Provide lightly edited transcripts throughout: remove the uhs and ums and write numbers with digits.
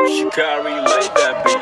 Shikari made that beat.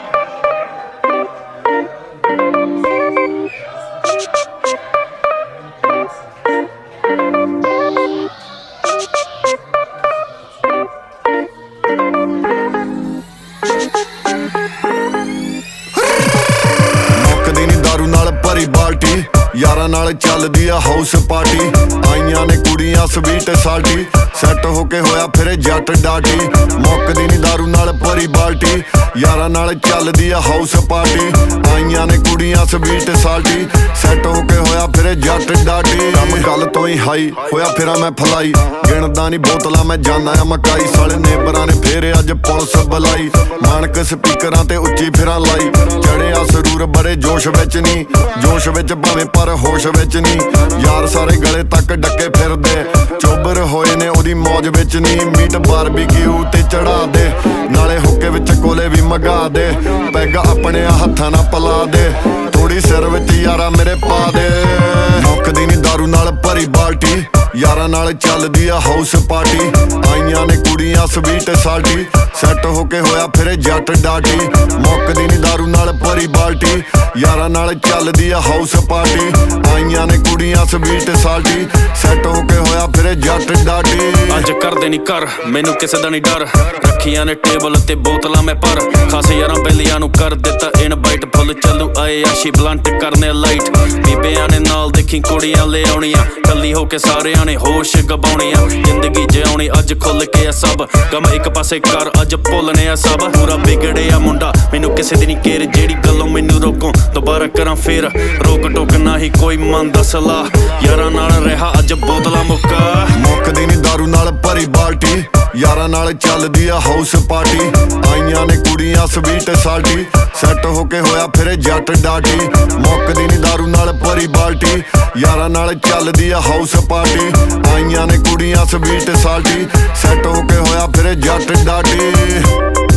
ਮੁੱਕਦੀ ਨੀ ਦਾਰੂ ਨਾਲ ਭਰੀ ਬਾਲਟੀ, ਯਾਰਾਂ ਨਾਲ ਚੱਲਦੀ ਆ ਹਾਊਸ ਪਾਰਟੀ। ਆਈਆਂ ਨੇ ਕੁੜੀਆਂ ਸਵੀਟ ਸਾਲਟੀ, ਸੈੱਟ ਹੋ ਕੇ ਹੋਇਆ ਫਿਰ ਜੱਟ ਡਾਟੀ। ਮੁੱਕਦੀ ਨੀ ਦਾਰੂ ਨਾਲ ਭਰੀ ਬਾਲਟੀ, ਯਾਰਾਂ ਨਾਲ ਚੱਲਦੀ ਆ ਹਾਊਸ ਪਾਰਟੀ। ਆਈਆਂ ਨੇ ਕੁੜੀਆਂ ਸਵੀਟ ਸਾਲਟੀ, ਸੈੱਟ ਹੋ ਕੇ ਹੋਇਆ ਫਿਰ ਜੱਟ ਡਾਟੀ। ਕੰਮ ਗੱਲ ਤੋਂ ਹੀ ਹਾਈ ਹੋਇਆ ਫਿਰਾਂ ਮੈਂ ਫਲਾਈ, ਗਿਣਦਾ ਨੀ ਬੋਤਲਾਂ ਮੈਂ ਜਾਨਾ ਆ ਮਕਾਈ। ਸਾਲੇ ਨੇਬਰਾਂ ਨੇ ਫੇਰ ਅੱਜ ਪੁਲਿਸ ਬੁਲਾਈ, ਮਾਨਕ ਸਪੀਕਰਾਂ ਤੇ ਉੱਚੀ ਫਿਰਾਂ ਲਾਈ। ਚੜਿਆ ਸਰੂਰ ਬੜੇ ਜੋਸ਼ ਵਿੱਚ ਨੀ, ਜੋਸ਼ ਵਿੱਚ ਭਾਵੇਂ ਪਰ ਹੋਸ਼ ਵਿੱਚ ਨੀ। ਯਾਰ ਸਾਰੇ ਗਲੇ ਤੱਕ ਡੱਕੇ ਫਿਰਦੇ, ਚੋਬਰ ਹੋਏ ਨੇ ਉਹਦੀ ਮੌਜ ਵਿੱਚ ਨੀ। ਮੀਟ ਬਾਰਬੀਕਿਊ ਤੇ ਚੜਾ ਦੇ, ਨਾਲੇ ਹੁੱਕੇ ਵਿੱਚ ਕੋਲੇ ਵੀ ਮਗਾ ਦੇ। ਪੈਗ ਆਪਣੇ ਹੱਥਾਂ ਨਾਲ ਪਲਾ ਦੇ, ਥੋੜੀ ਸਿਰ ਵਿੱਚ ਯਾਰਾ ਮੇਰੇ ਪਾ ਦੇ। ਮੁੱਕਦੀ ਨੀ ਦਾਰੂ ਨਾਲ ਭਰੀ ਬਾਲਟੀ, ਯਾਰਾਂ ਨਾਲ ਚੱਲਦੀ ਆ ਹਾਊਸ ਪਾਰਟੀ। ਆਈਆਂ ਨੇ ਕੁੜੀਆਂ ਸਵੀਟ ਸਾਲਟੀ, ਸੈੱਟ ਹੋ ਕੇ ਹੋਇਆ ਫਿਰ ਜੱਟ ਡਾਟੀ। ਮੁੱਕਦੀ ਨੀ ਦਾਰੂ ਨਾਲ ਭਰੀ ਬਾਲਟੀ, ਯਾਰਾਂ ਨਾਲ ਚੱਲਦੀ ਆ ਹਾਊਸ ਪਾਰਟੀ। ਆਈਆਂ ਨੇ ਕੁੜੀਆਂ ਸਵੀਟ ਸਾਲਟੀ, ਸੈੱਟ ਹੋ ਕੇ ਹੋਇਆ ਫਿਰ ਜੱਟ ਡਾਟੀ। ਅੱਜ ਕਰਦੇ ਨੀ ਕਰ ਮੈਨੂੰ ਕਿਸੇ ਦਾ ਨੀ ਡਰ, ਰੱਖੀਆਂ ਨੇ ਟੇਬਲ ਤੇ ਬੋਤਲਾਂ ਮੈਂ ਪਰ। ਖਾਸੇ ਯਾਰਾਂ ਬੈਲੀਆਂ ਨੂੰ ਕਰ ਦਿੱਤਾ ਇਨਵਾਈਟ, ਫੁੱਲ ਚੱਲੂ ਆਏ ਆਸ਼ੀ ਬਲੰਟ ਕਰਨੇ ਲਾਈਟ। ਬੀਬਿਆਂ ਨੇ ਨਾਲ ਦੇਖੀ ਕੁੜੀਆਂ ਲੈ ਆਉਣੀਆਂ, ਕੱਲੀ ਹੋ ਕੇ ਸਾਰਿਆਂ ਨੇ ਹੋਸ਼ ਗਵਾਉਣੀਆਂ। ਜ਼ਿੰਦਗੀ ਜਿਉਣੀ ਅੱਜ ਖੁੱਲ ਕੇ ਆ ਸਭ, ਗਮ ਇੱਕ ਪਾਸੇ ਕਰ ਅੱਜ ਭੁੱਲਨੇ ਆ ਸਭ। ਪੂਰਾ ਵਿਗੜਿਆ ਮੁੰਡਾ ਮੈਨੂੰ ਕਿਸੇ ਦੀ ਨੀ ਕੇਰ, ਜਿਹੜੀ ਗੱਲੋਂ ਮੈਨੂੰ ਰੋਕੋ ਦੁਬਾਰਾ ਕਰਾਂ ਫੇਰ। ਰੋਕ ਟੋਕ ਨਾ ਹੀ ਕੋਈ ਮੰਨਦਾ ਸਲਾਹ, ਯਾਰਾਂ ਨਾਲ ਰਿਹਾ ਅੱਜ ਬੋਤਲਾਂ ਮੁੱਕਾ। ਮੁੱਕਦੀ ਨੀ ਦਾਰੂ ਨਾਲ ਭਰੀ ਬਾਲਟੀ, ਯਾਰਾਂ ਨਾਲ ਚੱਲਦੀ ਆ ਹਾਊਸ ਪਾਰਟੀ। ਆਈਆਂ ਨੇ ਕੁੜੀਆਂ ਸਵੀਟ ਸਾਲਟੀ, ਸੈੱਟ ਹੋ ਕੇ ਹੋਇਆ ਫਿਰ ਜੱਟ ਡਾਟੀ। ਮੁੱਕਦੀ ਨੀ ਦਾਰੂ ਨਾਲ ਭਰੀ ਬਾਲਟੀ, ਯਾਰਾਂ ਨਾਲ ਚੱਲਦੀ ਆ ਹਾਊਸ ਪਾਰਟੀ। ਆਈਆਂ ਨੇ ਕੁੜੀਆਂ ਸਵੀਟ ਸਾਲਟੀ, ਸੈੱਟ ਹੋ ਕੇ ਹੋਇਆ ਫਿਰ ਜੱਟ ਡਾਟੀ।